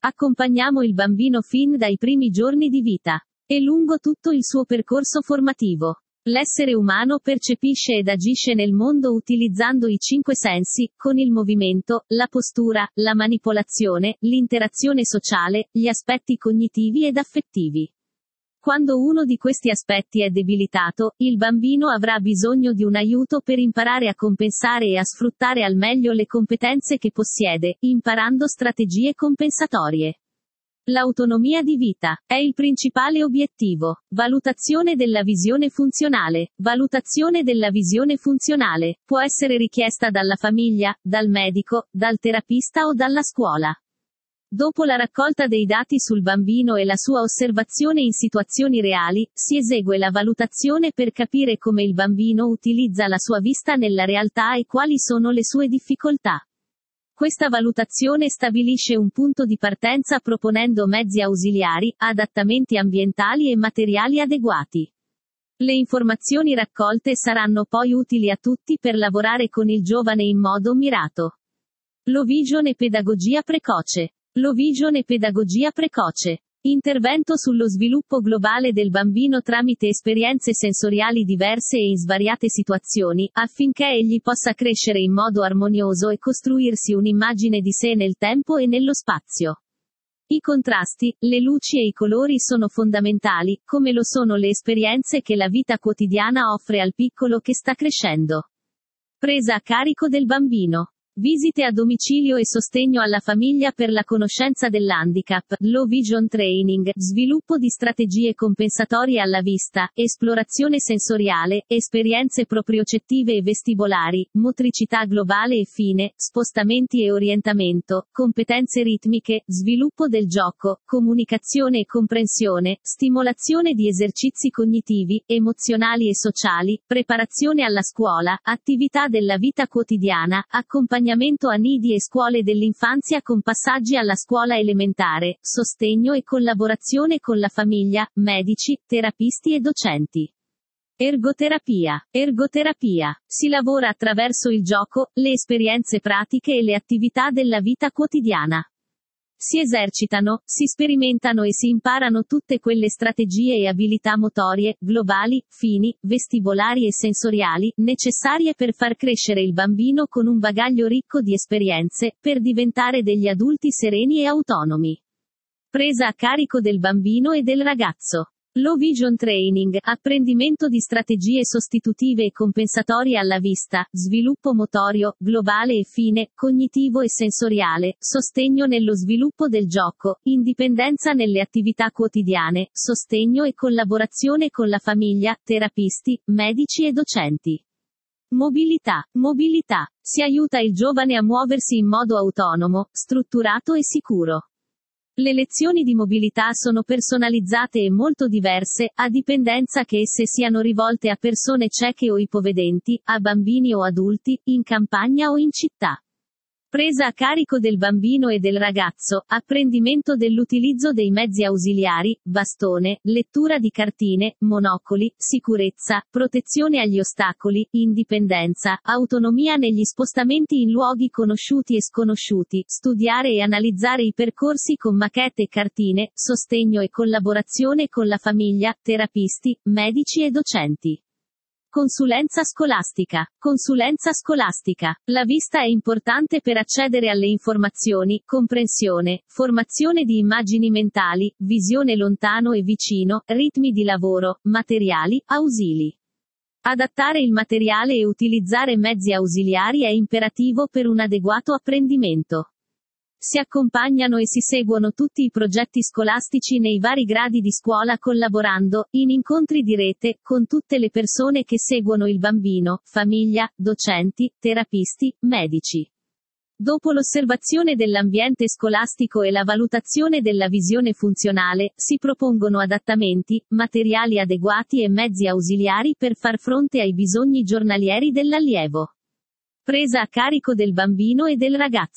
Accompagniamo il bambino fin dai primi giorni di vita e lungo tutto il suo percorso formativo. L'essere umano percepisce ed agisce nel mondo utilizzando i 5 sensi, con il movimento, la postura, la manipolazione, l'interazione sociale, gli aspetti cognitivi ed affettivi. Quando uno di questi aspetti è debilitato, il bambino avrà bisogno di un aiuto per imparare a compensare e a sfruttare al meglio le competenze che possiede, imparando strategie compensatorie. L'autonomia di vita è il principale obiettivo. Valutazione della visione funzionale. Valutazione della visione funzionale può essere richiesta dalla famiglia, dal medico, dal terapista o dalla scuola. Dopo la raccolta dei dati sul bambino e la sua osservazione in situazioni reali, si esegue la valutazione per capire come il bambino utilizza la sua vista nella realtà e quali sono le sue difficoltà. Questa valutazione stabilisce un punto di partenza proponendo mezzi ausiliari, adattamenti ambientali e materiali adeguati. Le informazioni raccolte saranno poi utili a tutti per lavorare con il giovane in modo mirato. Low Vision e pedagogia precoce. Low Vision e pedagogia precoce. Intervento sullo sviluppo globale del bambino tramite esperienze sensoriali diverse e in svariate situazioni, affinché egli possa crescere in modo armonioso e costruirsi un'immagine di sé nel tempo e nello spazio. I contrasti, le luci e i colori sono fondamentali, come lo sono le esperienze che la vita quotidiana offre al piccolo che sta crescendo. Presa a carico del bambino. Visite a domicilio e sostegno alla famiglia per la conoscenza dell'handicap, Low Vision Training, sviluppo di strategie compensatorie alla vista, esplorazione sensoriale, esperienze propriocettive e vestibolari, motricità globale e fine, spostamenti e orientamento, competenze ritmiche, sviluppo del gioco, comunicazione e comprensione, stimolazione di esercizi cognitivi, emozionali e sociali, preparazione alla scuola, attività della vita quotidiana, accompagnamento a nidi e scuole dell'infanzia con passaggi alla scuola elementare, sostegno e collaborazione con la famiglia, medici, terapisti e docenti. Ergoterapia. Ergoterapia. Si lavora attraverso il gioco, le esperienze pratiche e le attività della vita quotidiana. Si esercitano, si sperimentano e si imparano tutte quelle strategie e abilità motorie, globali, fini, vestibolari e sensoriali, necessarie per far crescere il bambino con un bagaglio ricco di esperienze, per diventare degli adulti sereni e autonomi. Presa a carico del bambino e del ragazzo. Low Vision Training, apprendimento di strategie sostitutive e compensatorie alla vista, sviluppo motorio, globale e fine, cognitivo e sensoriale, sostegno nello sviluppo del gioco, indipendenza nelle attività quotidiane, sostegno e collaborazione con la famiglia, terapisti, medici e docenti. Mobilità. Mobilità. Si aiuta il giovane a muoversi in modo autonomo, strutturato e sicuro. Le lezioni di mobilità sono personalizzate e molto diverse, a dipendenza che esse siano rivolte a persone cieche o ipovedenti, a bambini o adulti, in campagna o in città. Presa a carico del bambino e del ragazzo, apprendimento dell'utilizzo dei mezzi ausiliari, bastone, lettura di cartine, monocoli, sicurezza, protezione agli ostacoli, indipendenza, autonomia negli spostamenti in luoghi conosciuti e sconosciuti, studiare e analizzare i percorsi con maquette e cartine, sostegno e collaborazione con la famiglia, terapisti, medici e docenti. Consulenza scolastica. Consulenza scolastica. La vista è importante per accedere alle informazioni, comprensione, formazione di immagini mentali, visione lontano e vicino, ritmi di lavoro, materiali, ausili. Adattare il materiale e utilizzare mezzi ausiliari è imperativo per un adeguato apprendimento. Si accompagnano e si seguono tutti i progetti scolastici nei vari gradi di scuola collaborando, in incontri di rete, con tutte le persone che seguono il bambino, famiglia, docenti, terapisti, medici. Dopo l'osservazione dell'ambiente scolastico e la valutazione della visione funzionale, si propongono adattamenti, materiali adeguati e mezzi ausiliari per far fronte ai bisogni giornalieri dell'allievo. Presa a carico del bambino e del ragazzo.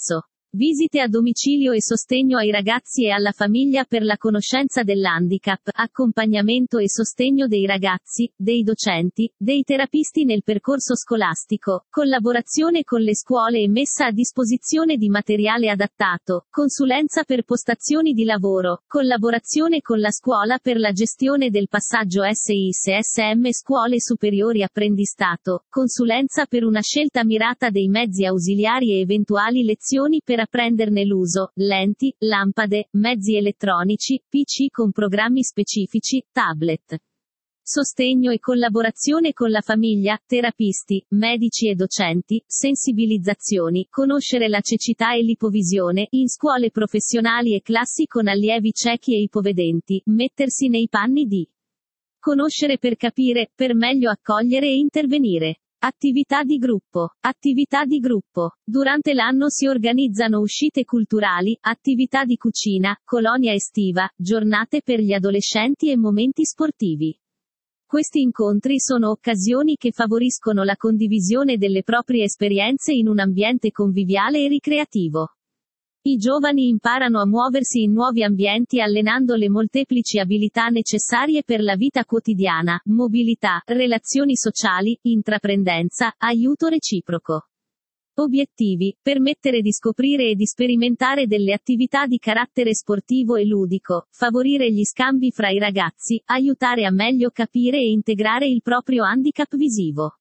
Visite a domicilio e sostegno ai ragazzi e alla famiglia per la conoscenza dell'handicap, accompagnamento e sostegno dei ragazzi, dei docenti, dei terapisti nel percorso scolastico, collaborazione con le scuole e messa a disposizione di materiale adattato, consulenza per postazioni di lavoro, collaborazione con la scuola per la gestione del passaggio SIS-SM Scuole Superiori Apprendistato, consulenza per una scelta mirata dei mezzi ausiliari e eventuali lezioni per apprenderne l'uso, lenti, lampade, mezzi elettronici, PC con programmi specifici, tablet. Sostegno e collaborazione con la famiglia, terapisti, medici e docenti, sensibilizzazioni, conoscere la cecità e l'ipovisione, in scuole professionali e classi con allievi ciechi e ipovedenti, mettersi nei panni di conoscere per capire, per meglio accogliere e intervenire. Attività di gruppo. Attività di gruppo. Durante l'anno si organizzano uscite culturali, attività di cucina, colonia estiva, giornate per gli adolescenti e momenti sportivi. Questi incontri sono occasioni che favoriscono la condivisione delle proprie esperienze in un ambiente conviviale e ricreativo. I giovani imparano a muoversi in nuovi ambienti allenando le molteplici abilità necessarie per la vita quotidiana, mobilità, relazioni sociali, intraprendenza, aiuto reciproco. Obiettivi: permettere di scoprire e di sperimentare delle attività di carattere sportivo e ludico, favorire gli scambi fra i ragazzi, aiutare a meglio capire e integrare il proprio handicap visivo.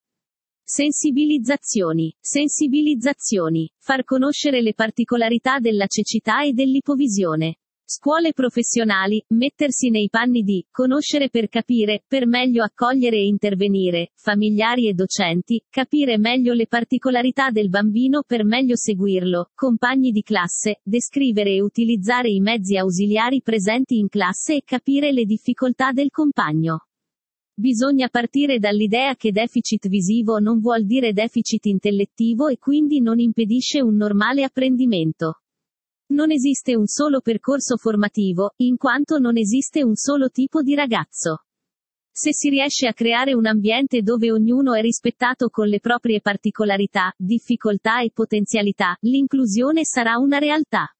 Sensibilizzazioni. Sensibilizzazioni. Far conoscere le particolarità della cecità e dell'ipovisione. Scuole professionali, mettersi nei panni di, conoscere per capire, per meglio accogliere e intervenire, familiari e docenti, capire meglio le particolarità del bambino per meglio seguirlo, compagni di classe, descrivere e utilizzare i mezzi ausiliari presenti in classe e capire le difficoltà del compagno. Bisogna partire dall'idea che deficit visivo non vuol dire deficit intellettivo e quindi non impedisce un normale apprendimento. Non esiste un solo percorso formativo, in quanto non esiste un solo tipo di ragazzo. Se si riesce a creare un ambiente dove ognuno è rispettato con le proprie particolarità, difficoltà e potenzialità, l'inclusione sarà una realtà.